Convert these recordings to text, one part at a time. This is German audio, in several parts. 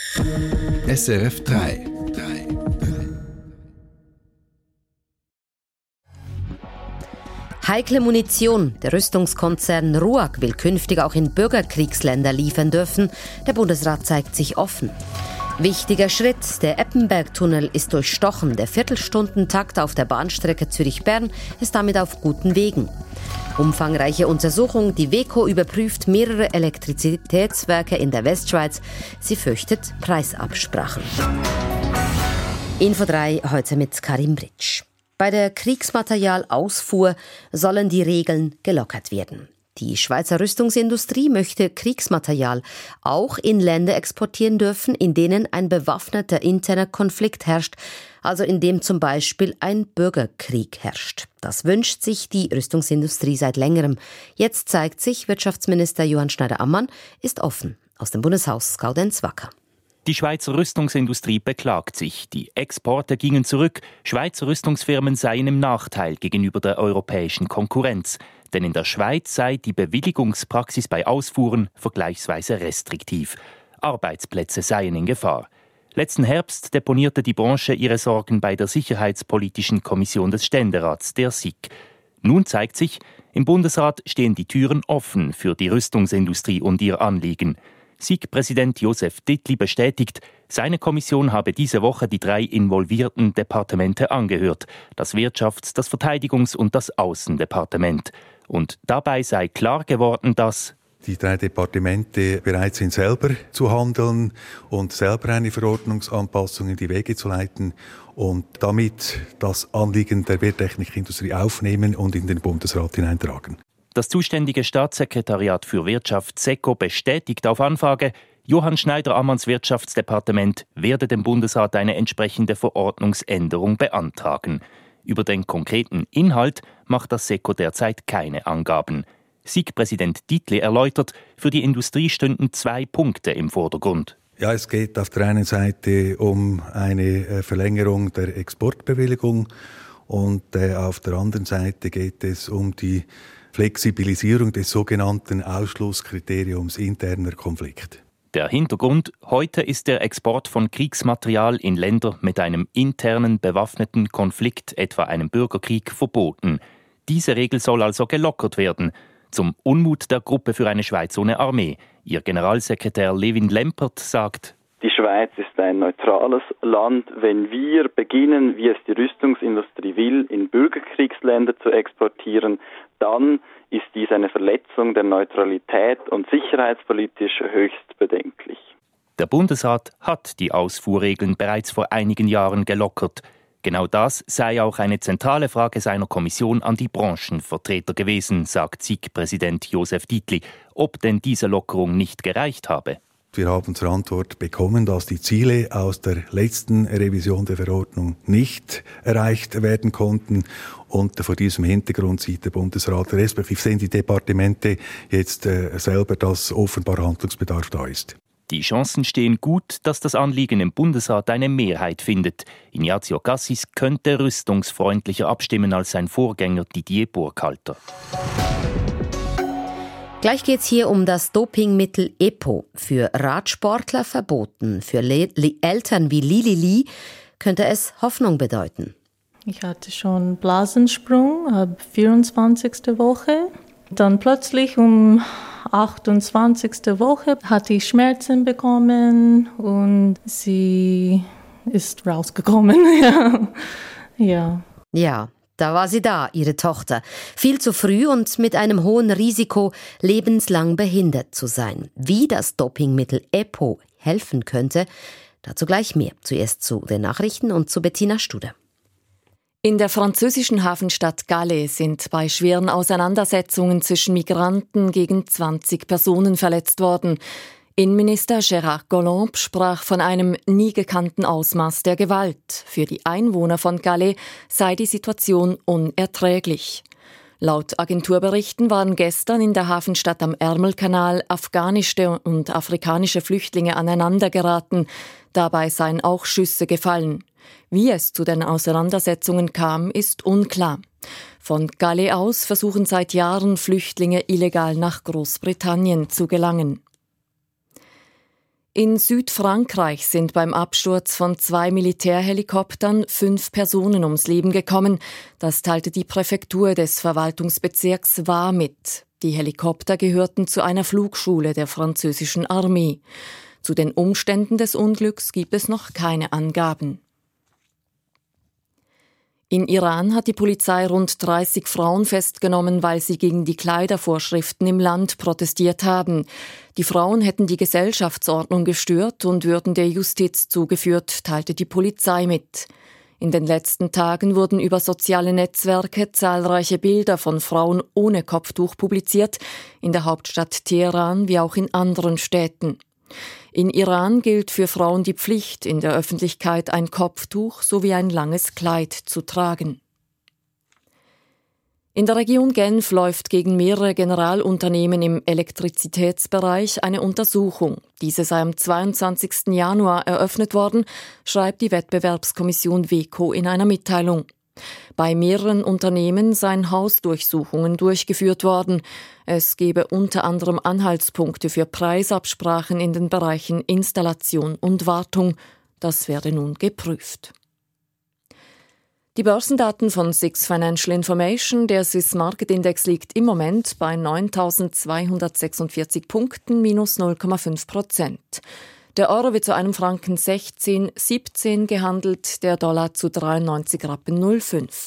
SRF 3. Heikle Munition. Der Rüstungskonzern RUAG will künftig auch in Bürgerkriegsländer liefern dürfen. Der Bundesrat zeigt sich offen. Wichtiger Schritt. Der Eppenberg-Tunnel ist durchstochen. Der Viertelstundentakt auf der Bahnstrecke Zürich-Bern ist damit auf guten Wegen. Umfangreiche Untersuchung. Die WEKO überprüft mehrere Elektrizitätswerke in der Westschweiz. Sie fürchtet Preisabsprachen. Info 3 heute mit Karim Britsch. Bei der Kriegsmaterialausfuhr sollen die Regeln gelockert werden. Die Schweizer Rüstungsindustrie möchte Kriegsmaterial auch in Länder exportieren dürfen, in denen ein bewaffneter interner Konflikt herrscht, also in dem zum Beispiel ein Bürgerkrieg herrscht. Das wünscht sich die Rüstungsindustrie seit längerem. Jetzt zeigt sich, Wirtschaftsminister Johann Schneider-Ammann ist offen. Aus dem Bundeshaus Gaudenz Wacker. Die Schweizer Rüstungsindustrie beklagt sich. Die Exporte gingen zurück. Schweizer Rüstungsfirmen seien im Nachteil gegenüber der europäischen Konkurrenz. Denn in der Schweiz sei die Bewilligungspraxis bei Ausfuhren vergleichsweise restriktiv. Arbeitsplätze seien in Gefahr. Letzten Herbst deponierte die Branche ihre Sorgen bei der Sicherheitspolitischen Kommission des Ständerats, der SiK. Nun zeigt sich, im Bundesrat stehen die Türen offen für die Rüstungsindustrie und ihr Anliegen. SiK-Präsident Josef Dittli bestätigt, seine Kommission habe diese Woche die 3 involvierten Departemente angehört, das Wirtschafts-, das Verteidigungs- und das Außendepartement. Und dabei sei klar geworden, dass die 3 Departemente bereit sind, selber zu handeln und selber eine Verordnungsanpassung in die Wege zu leiten und damit das Anliegen der Wehrtechnikindustrie aufnehmen und in den Bundesrat hineintragen. Das zuständige Staatssekretariat für Wirtschaft SECO bestätigt auf Anfrage, Johann Schneider-Ammanns Wirtschaftsdepartement werde dem Bundesrat eine entsprechende Verordnungsänderung beantragen. Über den konkreten Inhalt macht das SECO derzeit keine Angaben. SiK-Präsident Dittli erläutert, für die Industrie stünden 2 Punkte im Vordergrund. Ja, es geht auf der einen Seite um eine Verlängerung der Exportbewilligung und auf der anderen Seite geht es um die Flexibilisierung des sogenannten Ausschlusskriteriums interner Konflikt. Der Hintergrund: Heute ist der Export von Kriegsmaterial in Länder mit einem internen bewaffneten Konflikt, etwa einem Bürgerkrieg, verboten. Diese Regel soll also gelockert werden. Zum Unmut der Gruppe für eine Schweiz ohne Armee. Ihr Generalsekretär Levin Lempert sagt: Die Schweiz ist ein neutrales Land. Wenn wir beginnen, wie es die Rüstungsindustrie will, in Bürgerkriegsländer zu exportieren, dann ist dies eine Verletzung der Neutralität und sicherheitspolitisch höchst bedenklich. Der Bundesrat hat die Ausfuhrregeln bereits vor einigen Jahren gelockert. Genau das sei auch eine zentrale Frage seiner Kommission an die Branchenvertreter gewesen, sagt SiK-Präsident Josef Dittli, ob denn diese Lockerung nicht gereicht habe. Wir haben zur Antwort bekommen, dass die Ziele aus der letzten Revision der Verordnung nicht erreicht werden konnten. Und vor diesem Hintergrund sieht der Bundesrat, respektive sehen die Departemente jetzt selber, dass offenbar Handlungsbedarf da ist. Die Chancen stehen gut, dass das Anliegen im Bundesrat eine Mehrheit findet. Ignazio Cassis könnte rüstungsfreundlicher abstimmen als sein Vorgänger Didier Burkhalter. Gleich geht es hier um das Dopingmittel EPO. Für Radsportler verboten. Für Eltern wie Lili Lee könnte es Hoffnung bedeuten. Ich hatte schon Blasensprung ab 24. Woche. Dann plötzlich um 28. Woche hatte ich Schmerzen bekommen und sie ist rausgekommen. Ja, da war sie da, ihre Tochter. Viel zu früh und mit einem hohen Risiko, lebenslang behindert zu sein. Wie das Dopingmittel EPO helfen könnte, dazu gleich mehr. Zuerst zu den Nachrichten und zu Bettina Studer. In der französischen Hafenstadt Calais sind bei schweren Auseinandersetzungen zwischen Migranten gegen 20 Personen verletzt worden. Innenminister Gérard Collomb sprach von einem nie gekannten Ausmaß der Gewalt. Für die Einwohner von Calais sei die Situation unerträglich. Laut Agenturberichten waren gestern in der Hafenstadt am Ärmelkanal afghanische und afrikanische Flüchtlinge aneinandergeraten. Dabei seien auch Schüsse gefallen. Wie es zu den Auseinandersetzungen kam, ist unklar. Von Calais aus versuchen seit Jahren Flüchtlinge illegal nach Großbritannien zu gelangen. In Südfrankreich sind beim Absturz von 2 Militärhelikoptern 5 Personen ums Leben gekommen. Das teilte die Präfektur des Verwaltungsbezirks Var mit. Die Helikopter gehörten zu einer Flugschule der französischen Armee. Zu den Umständen des Unglücks gibt es noch keine Angaben. In Iran hat die Polizei rund 30 Frauen festgenommen, weil sie gegen die Kleidervorschriften im Land protestiert haben. Die Frauen hätten die Gesellschaftsordnung gestört und würden der Justiz zugeführt, teilte die Polizei mit. In den letzten Tagen wurden über soziale Netzwerke zahlreiche Bilder von Frauen ohne Kopftuch publiziert, in der Hauptstadt Teheran wie auch in anderen Städten. In Iran gilt für Frauen die Pflicht, in der Öffentlichkeit ein Kopftuch sowie ein langes Kleid zu tragen. In der Region Genf läuft gegen mehrere Generalunternehmen im Elektrizitätsbereich eine Untersuchung. Diese sei am 22. Januar eröffnet worden, schreibt die Wettbewerbskommission WEKO in einer Mitteilung. Bei mehreren Unternehmen seien Hausdurchsuchungen durchgeführt worden. Es gebe unter anderem Anhaltspunkte für Preisabsprachen in den Bereichen Installation und Wartung. Das werde nun geprüft. Die Börsendaten von SIX Financial Information, der Swiss Market Index liegt im Moment bei 9.246 Punkten, minus 0,5%. Der Euro wird zu einem Franken 16,17 gehandelt, der Dollar zu 93,05 Rappen.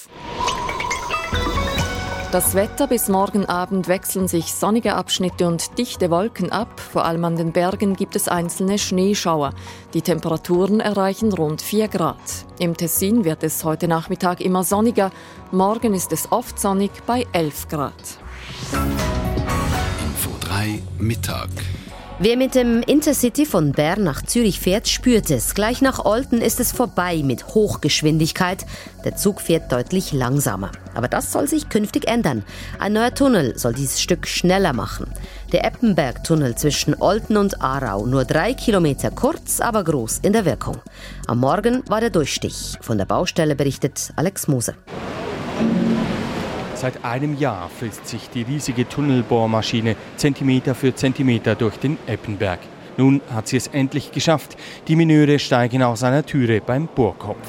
Das Wetter: bis morgen Abend wechseln sich sonnige Abschnitte und dichte Wolken ab. Vor allem an den Bergen gibt es einzelne Schneeschauer. Die Temperaturen erreichen rund 4 Grad. Im Tessin wird es heute Nachmittag immer sonniger. Morgen ist es oft sonnig bei 11 Grad. Info 3 Mittag. Wer mit dem Intercity von Bern nach Zürich fährt, spürt es. Gleich nach Olten ist es vorbei mit Hochgeschwindigkeit. Der Zug fährt deutlich langsamer. Aber das soll sich künftig ändern. Ein neuer Tunnel soll dieses Stück schneller machen. Der Eppenberg-Tunnel zwischen Olten und Aarau. Nur 3 Kilometer kurz, aber groß in der Wirkung. Am Morgen war der Durchstich. Von der Baustelle berichtet Alex Moser. Seit einem Jahr frisst sich die riesige Tunnelbohrmaschine Zentimeter für Zentimeter durch den Eppenberg. Nun hat sie es endlich geschafft. Die Mineure steigen aus einer Türe beim Bohrkopf.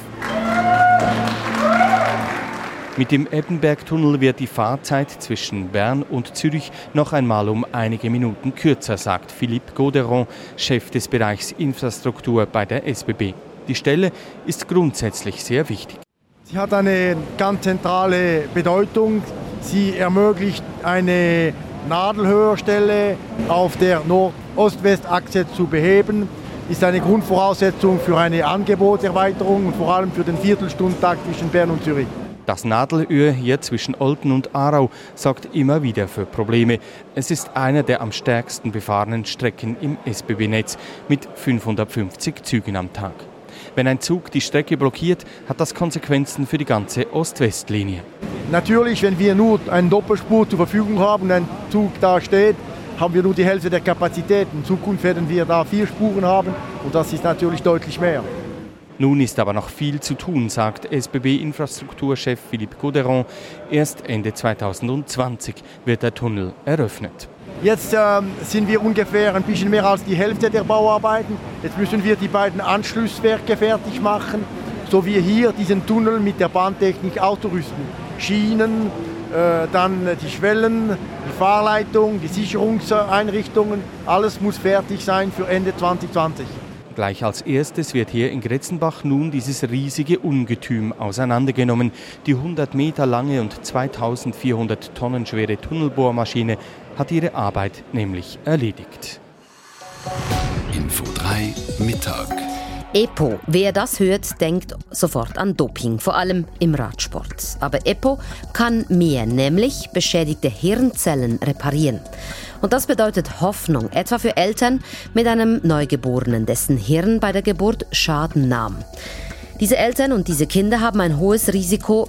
Mit dem Eppenberg-Tunnel wird die Fahrzeit zwischen Bern und Zürich noch einmal um einige Minuten kürzer, sagt Philippe Gauderon, Chef des Bereichs Infrastruktur bei der SBB. Die Stelle ist grundsätzlich sehr wichtig. Sie hat eine ganz zentrale Bedeutung. Sie ermöglicht eine Nadelhöherstelle auf der Nord-Ost-West-Achse zu beheben. Ist eine Grundvoraussetzung für eine Angebotserweiterung und vor allem für den Viertelstundentakt zwischen Bern und Zürich. Das Nadelöhr hier zwischen Olten und Aarau sorgt immer wieder für Probleme. Es ist einer der am stärksten befahrenen Strecken im SBB-Netz mit 550 Zügen am Tag. Wenn ein Zug die Strecke blockiert, hat das Konsequenzen für die ganze Ost-West-Linie. Natürlich, wenn wir nur eine Doppelspur zur Verfügung haben und ein Zug da steht, haben wir nur die Hälfte der Kapazität. In Zukunft werden wir da 4 Spuren haben und das ist natürlich deutlich mehr. Nun ist aber noch viel zu tun, sagt SBB-Infrastrukturchef Philippe Gauderon. Erst Ende 2020 wird der Tunnel eröffnet. Jetzt sind wir ungefähr ein bisschen mehr als die Hälfte der Bauarbeiten. Jetzt müssen wir die beiden Anschlusswerke fertig machen, so wie hier diesen Tunnel mit der Bahntechnik auszurüsten. Schienen, dann die Schwellen, die Fahrleitung, die Sicherungseinrichtungen, alles muss fertig sein für Ende 2020. Gleich als erstes wird hier in Gretzenbach nun dieses riesige Ungetüm auseinandergenommen. Die 100 Meter lange und 2400 Tonnen schwere Tunnelbohrmaschine hat ihre Arbeit nämlich erledigt. Info 3 Mittag. EPO. Wer das hört, denkt sofort an Doping, vor allem im Radsport. Aber EPO kann mehr, nämlich beschädigte Hirnzellen reparieren. Und das bedeutet Hoffnung, etwa für Eltern mit einem Neugeborenen, dessen Hirn bei der Geburt Schaden nahm. Diese Eltern und diese Kinder haben ein hohes Risiko,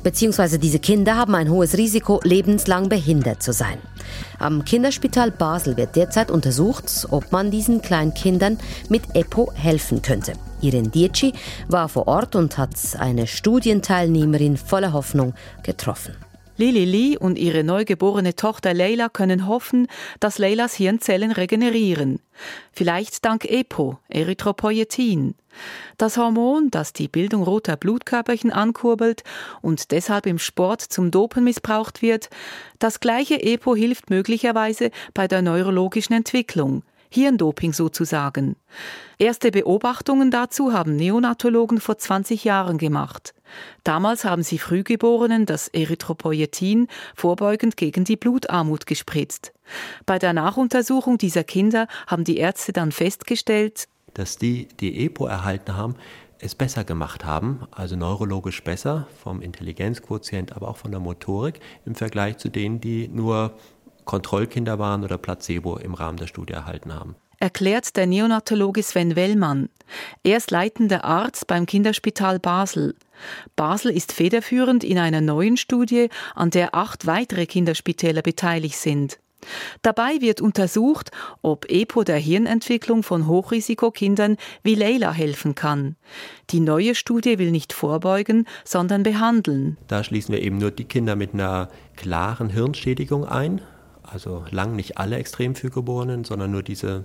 lebenslang behindert zu sein. Am Kinderspital Basel wird derzeit untersucht, ob man diesen kleinen Kindern mit EPO helfen könnte. Irene Dietschi war vor Ort und hat eine Studienteilnehmerin voller Hoffnung getroffen. Lili Li und ihre neugeborene Tochter Leila können hoffen, dass Leilas Hirnzellen regenerieren. Vielleicht dank EPO, Erythropoietin. Das Hormon, das die Bildung roter Blutkörperchen ankurbelt und deshalb im Sport zum Dopen missbraucht wird, das gleiche EPO hilft möglicherweise bei der neurologischen Entwicklung. Hirndoping sozusagen. Erste Beobachtungen dazu haben Neonatologen vor 20 Jahren gemacht. Damals haben sie Frühgeborenen das Erythropoietin vorbeugend gegen die Blutarmut gespritzt. Bei der Nachuntersuchung dieser Kinder haben die Ärzte dann festgestellt, dass die EPO erhalten haben, es besser gemacht haben, also neurologisch besser, vom Intelligenzquotient, aber auch von der Motorik, im Vergleich zu denen, die nur Kontrollkinder waren oder Placebo im Rahmen der Studie erhalten haben. Erklärt der Neonatologe Sven Wellmann. Er ist leitender Arzt beim Kinderspital Basel. Basel ist federführend in einer neuen Studie, an der 8 weitere Kinderspitäler beteiligt sind. Dabei wird untersucht, ob EPO der Hirnentwicklung von Hochrisikokindern wie Leila helfen kann. Die neue Studie will nicht vorbeugen, sondern behandeln. Da schließen wir eben nur die Kinder mit einer klaren Hirnschädigung ein. Also lang nicht alle extrem Frühgeborenen, sondern nur diese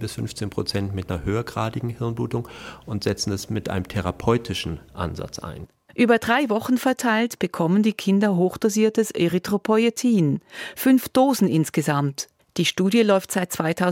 10-15% mit einer höhergradigen Hirnblutung und setzen es mit einem therapeutischen Ansatz ein. Über 3 Wochen verteilt bekommen die Kinder hochdosiertes Erythropoietin. 5 Dosen insgesamt. Die Studie läuft seit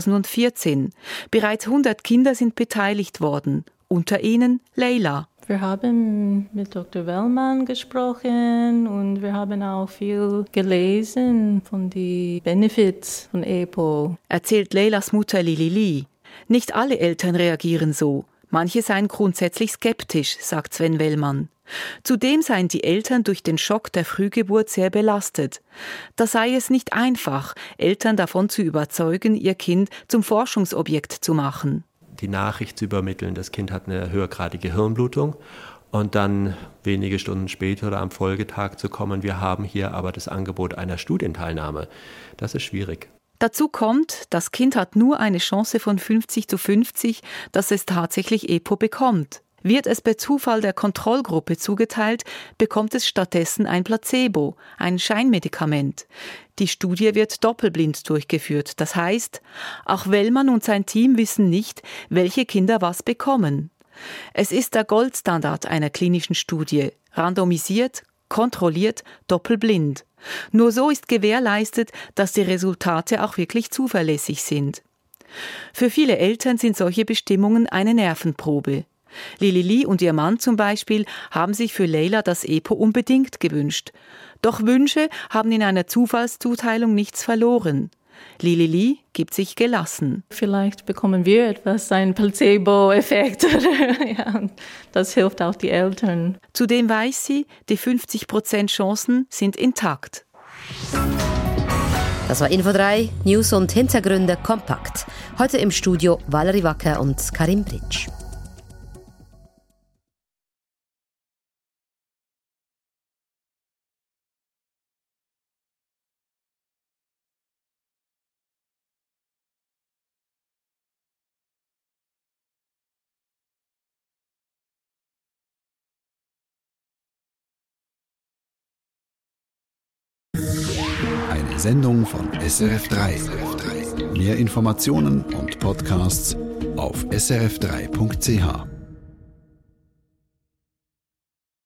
2014. Bereits 100 Kinder sind beteiligt worden. Unter ihnen Leila. Wir haben mit Dr. Wellmann gesprochen und wir haben auch viel gelesen von den Benefits von EPO. Erzählt Leilas Mutter Lili Li. Nicht alle Eltern reagieren so. Manche seien grundsätzlich skeptisch, sagt Sven Wellmann. Zudem seien die Eltern durch den Schock der Frühgeburt sehr belastet. Da sei es nicht einfach, Eltern davon zu überzeugen, ihr Kind zum Forschungsobjekt zu machen. Die Nachricht zu übermitteln, das Kind hat eine höhergradige Hirnblutung und dann wenige Stunden später oder am Folgetag zu kommen, wir haben hier aber das Angebot einer Studienteilnahme. Das ist schwierig. Dazu kommt, das Kind hat nur eine Chance von 50-50, dass es tatsächlich EPO bekommt. Wird es per Zufall der Kontrollgruppe zugeteilt, bekommt es stattdessen ein Placebo, ein Scheinmedikament. Die Studie wird doppelblind durchgeführt. Das heißt, auch Wellmann und sein Team wissen nicht, welche Kinder was bekommen. Es ist der Goldstandard einer klinischen Studie. Randomisiert, kontrolliert, doppelblind. Nur so ist gewährleistet, dass die Resultate auch wirklich zuverlässig sind. Für viele Eltern sind solche Bestimmungen eine Nervenprobe. Lili Li und ihr Mann zum Beispiel haben sich für Leila das EPO unbedingt gewünscht. Doch Wünsche haben in einer Zufallszuteilung nichts verloren. Lili Li gibt sich gelassen. Vielleicht bekommen wir etwas, einen Placebo-Effekt. Ja, das hilft auch die Eltern. Zudem weiß sie, die 50% Chancen sind intakt. Das war Info 3, News und Hintergründe kompakt. Heute im Studio Valerie Wacker und Karim Britsch. Eine Sendung von SRF3. Mehr Informationen und Podcasts auf srf3.ch.